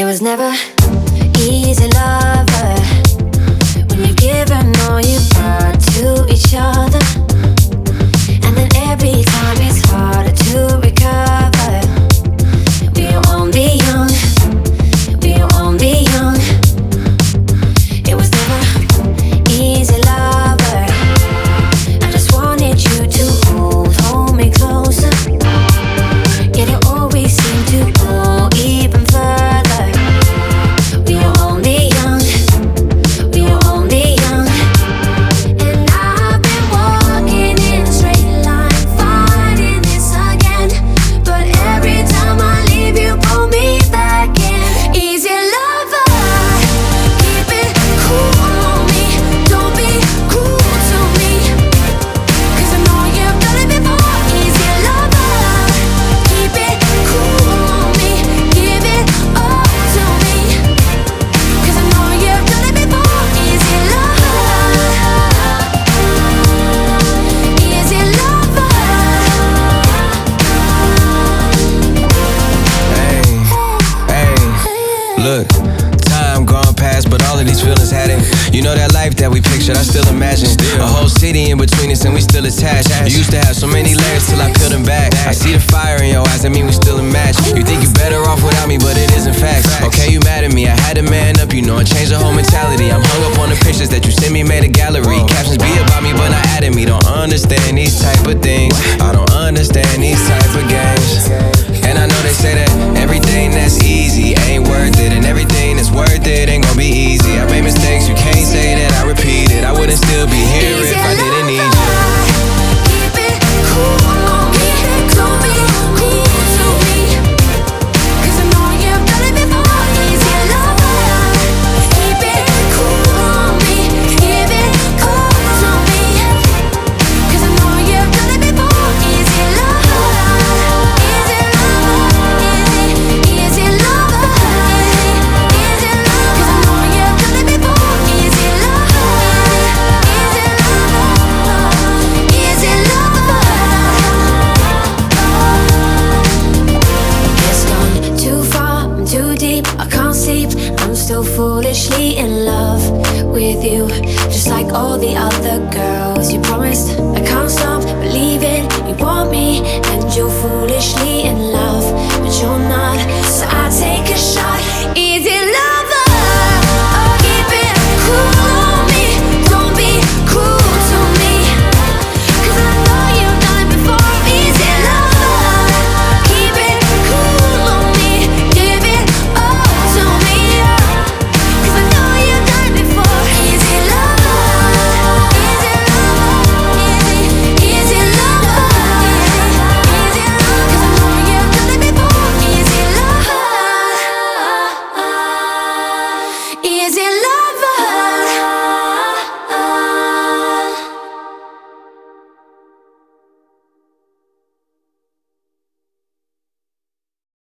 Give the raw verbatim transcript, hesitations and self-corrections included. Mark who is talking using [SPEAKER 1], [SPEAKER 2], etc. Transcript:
[SPEAKER 1] It was never easy, lover, when you're giving all you got to each other, and then every time it's harder to recover. We are only young, we are only young. It was never easy, lover. I just wanted you to hold, hold me closer. Yet you always seem to go even further. We are only young, we are only young. And I've been walking in a straight line, fighting this again. But every time I leave, you pull me back in. Easy, lover, keep it cool on me. Don't be cruel to me, 'cause I know you've done it before. Easy, lover, keep it cool on me. Give it all to me, 'cause I know you've done it before. Easy, lover, easy, lover.
[SPEAKER 2] Hey, hey, look, time gone past, but all of these feelings hadn't. You know that life that we pictured, I still imagine. A whole city in between us and we still attached. You used to have so many layers till I peeled them back. I see the fire in your eyes, that mean we still a match. You think you're better off without me, but it isn't fact. Okay, you mad at me, I had to man up, you know, and change the whole mentality. I'm hung up on the pictures that you sent me, made a gallery. Captions be about me, but not at me. Don't understand these type of things. I don't understand these type of games. And I know they say that everything that's easy ain't worth it, and everything that's worth it ain't gonna be easy. I made mistakes, you can't say that I repeat it. I wouldn't still be here if I didn't need you.
[SPEAKER 1] Keep it cool on me. Don't be cruel to me, 'cause I know you've done it before. Easy, lover, keep it cool on me. Give it all to me, 'cause I know you've done it before. Easy, lover, easy, lover, easy, easy, lover, easy, lover, 'cause I know you've done it before. Easy, lover, easy, lover, easy, lover. It's gone too far, I'm too deep, I can't sleep. I'm still foolishly in love with you, just like all the other girls. You promised I can't stop believing you want me, and you'll fool